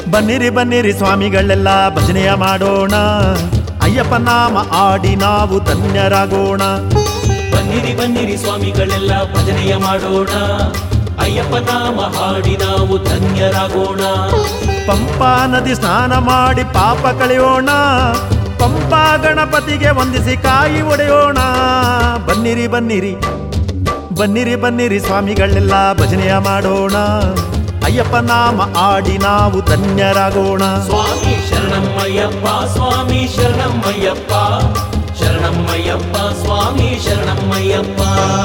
ಬನ್ನಿರಿ ಬನ್ನಿರಿ ಸ್ವಾಮಿಗಳೆಲ್ಲ ಭಜನೆಯ ಮಾಡೋಣ, ಅಯ್ಯಪ್ಪ ನಾಮ ಆಡಿ ನಾವು ಧನ್ಯರಾಗೋಣ. ಬನ್ನಿರಿ ಬನ್ನಿರಿ ಸ್ವಾಮಿಗಳೆಲ್ಲ ಭಜನೆಯ ಮಾಡೋಣ, ಅಯ್ಯಪ್ಪ ನಾಮ ಹಾಡಿ ನಾವು ಧನ್ಯರಾಗೋಣ. ಪಂಪಾ ನದಿ ಸ್ನಾನ ಮಾಡಿ ಪಾಪ ಕಳೆಯೋಣ, ಪಂಪಾ ಗಣಪತಿಗೆ ವಂದಿಸಿ ಕಾಯಿ ಒಡೆಯೋಣ. ಬನ್ನಿರಿ ಬನ್ನಿರಿ ಬನ್ನಿರಿ ಬನ್ನಿರಿ ಸ್ವಾಮಿಗಳೆಲ್ಲ ಭಜನೆಯ ಮಾಡೋಣ, ಅಯ್ಯಪ್ಪ ನಾಮ ಆಡಿ ನಾವು ಧನ್ಯರಾಗೋಣ. ಸ್ವಾಮಿ ಶರಣಮ್ಮಯ್ಯಪ್ಪ, ಸ್ವಾಮಿ ಶರಣಮ್ಮಯ್ಯಪ್ಪ, ಶರಣಮ್ಮಯ್ಯಪ್ಪ, ಸ್ವಾಮಿ ಶರಣಮ್ಮಯ್ಯಪ್ಪ.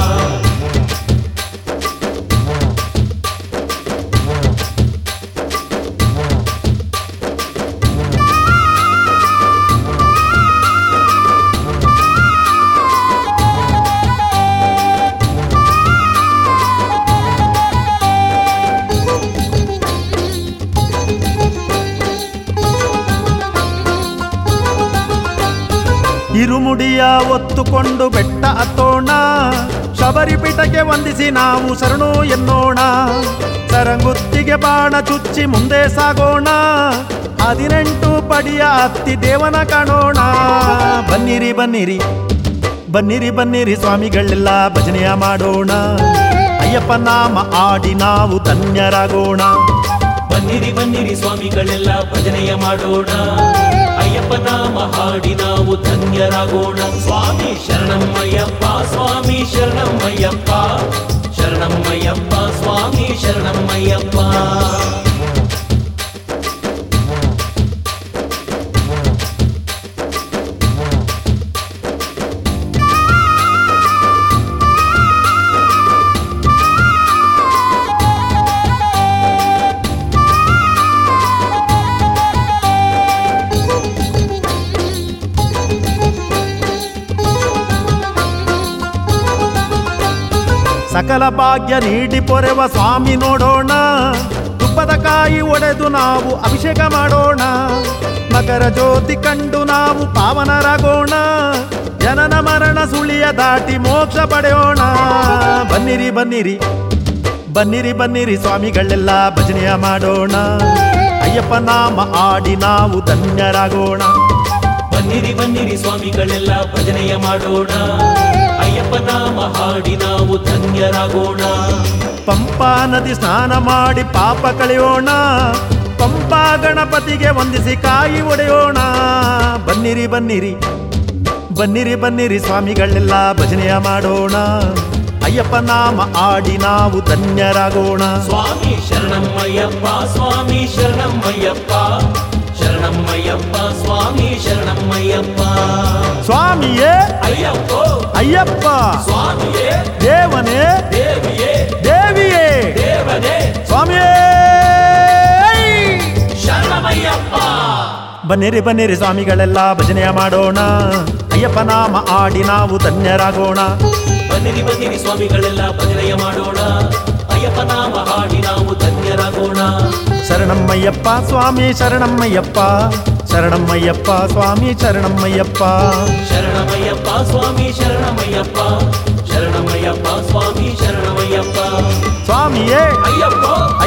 ಇರುಮುಡಿಯ ಒತ್ತುಕೊಂಡು ಬೆಟ್ಟ ಹತ್ತೋಣ, ಶಬರಿಪೀಠಕ್ಕೆ ವಂದಿಸಿ ನಾವು ಶರಣು ಎನ್ನೋಣ. ಸರಂಗುತ್ತಿಗೆ ಬಾಣ ಚುಚ್ಚಿ ಮುಂದೆ ಸಾಗೋಣ, 18 ಪಡಿಯ ಹತ್ತಿ ದೇವನ ಕಾಣೋಣ. ಬನ್ನಿರಿ ಬನ್ನಿರಿ ಬನ್ನಿರಿ ಬನ್ನಿರಿ ಸ್ವಾಮಿಗಳೆಲ್ಲ ಭಜನೆಯ ಮಾಡೋಣ, ಅಯ್ಯಪ್ಪ ನಾಮ ಆಡಿ ನಾವು ಧನ್ಯರಾಗೋಣ. ಬನ್ನಿರಿ ಬನ್ನಿರಿ ಸ್ವಾಮಿಗಳೆಲ್ಲ ಭಜನೆಯ ಮಾಡೋಣ, ಅಯ್ಯಪ್ಪ ನಾಮ ಹಾಡಿ ನಾವು ಧನ್ಯರಾಗೋಣ. ಸ್ವಾಮಿ ಶರಣಮ್ಮಯ್ಯಪ್ಪ, ಸ್ವಾಮಿ ಶರಣಮ್ಮಯ್ಯಪ್ಪ, ಶರಣಮ್ಮಯ್ಯಪ್ಪ, ಸ್ವಾಮಿ ಶರಣಮ್ಮಯ್ಯಪ್ಪ. ಸಕಲ ಭಾಗ್ಯ ನೀಡಿ ಪೊರೆವ ಸ್ವಾಮಿ ನೋಡೋಣ, ತುಪ್ಪದ ಕಾಯಿ ಒಡೆದು ನಾವು ಅಭಿಷೇಕ ಮಾಡೋಣ. ಮಕರ ಜ್ಯೋತಿ ಕಂಡು ನಾವು ಪಾವನರಾಗೋಣ, ಜನನ ಮರಣ ಸುಳಿಯ ದಾಟಿ ಮೋಕ್ಷ ಪಡೆಯೋಣ. ಬನ್ನಿರಿ ಬನ್ನಿರಿ ಬನ್ನಿರಿ ಬನ್ನಿರಿ ಸ್ವಾಮಿಗಳೆಲ್ಲ ಭಜನೆಯ ಮಾಡೋಣ, ಅಯ್ಯಪ್ಪ ನಾಮ ಆಡಿ ನಾವು ಧನ್ಯರಾಗೋಣ. ಬನ್ನಿರಿ ಬನ್ನಿರಿ ಸ್ವಾಮಿಗಳೆಲ್ಲ ಭಜನೆಯ ಮಾಡೋಣ, ಅಯ್ಯಪ್ಪ ನಾಮ ಹಾಡಿ ನಾವು ಧನ್ಯರಾಗೋಣ. ಪಂಪಾ ನದಿ ಸ್ನಾನ ಮಾಡಿ ಪಾಪ ಕಳೆಯೋಣ, ಪಂಪಾ ಗಣಪತಿಗೆ ವಂದಿಸಿ ಕಾಯಿ ಒಡೆಯೋಣ. ಬನ್ನಿರಿ ಬನ್ನಿರಿ ಬನ್ನಿರಿ ಬನ್ನಿರಿ ಸ್ವಾಮಿಗಳೆಲ್ಲ ಭಜನೆಯ ಮಾಡೋಣ, ಅಯ್ಯಪ್ಪ ನಾಮ ಆಡಿ ನಾವು ಧನ್ಯರಾಗೋಣ. ಸ್ವಾಮಿ ಶರಣಮ್ಮಯ್ಯಪ್ಪ, ಸ್ವಾಮಿ ಶರಣಮ್ಮಯ್ಯಪ್ಪ, ಶರಣಮ್ಮಯ್ಯಪ್ಪ, ಸ್ವಾಮಿ ಶರಣಮ್ಮಯ್ಯಪ್ಪ. ಸ್ವಾಮಿಯೇ ಅಯ್ಯಪ್ಪ ಅಯ್ಯಪ್ಪ, ಸ್ವಾಮಿಯೇ ದೇವನೇ ದೇವಿಯೇ ದೇವಿಯೇ, ದೇವನೇ ಸ್ವಾಮಿಯೇ ಶರಣಮಯ್ಯಪ್ಪ. ಬನ್ನಿರಿ ಬನ್ನಿರಿ ಸ್ವಾಮಿಗಳೆಲ್ಲ ಭಜನೆಯ ಮಾಡೋಣ, ಅಯ್ಯಪ್ಪ ನಾಮ ಆಡಿ ನಾವು ಧನ್ಯರಾಗೋಣ. ಬನ್ನಿರಿ ಬನ್ನಿರಿ ಸ್ವಾಮಿಗಳೆಲ್ಲ ಭಜನೆಯ ಮಾಡೋಣ, ಅಯ್ಯಪ್ಪ ನಾಮ ಹಾಡಿ ನಾವು ಧನ್ಯರಾಗೋಣ. ಶರಣಮ್ಮಯ್ಯಪ್ಪ ಸ್ವಾಮಿ ಶರಣಮ್ಮಯ್ಯಪ್ಪ, ಶರಣಮ್ಮಯ್ಯಪ್ಪ ಸ್ವಾಮಿ ಶರಣಮ್ಮಯ್ಯಪ್ಪ. ಶರಣಮಯ್ಯಪ್ಪ ಸ್ವಾಮಿ ಶರಣಮಯ್ಯಪ್ಪ, ಶರಣಮಯ್ಯಪ್ಪ ಸ್ವಾಮಿ ಶರಣಮಯ್ಯಪ್ಪ. ಸ್ವಾಮಿಯೇ ಅಯ್ಯಪ್ಪ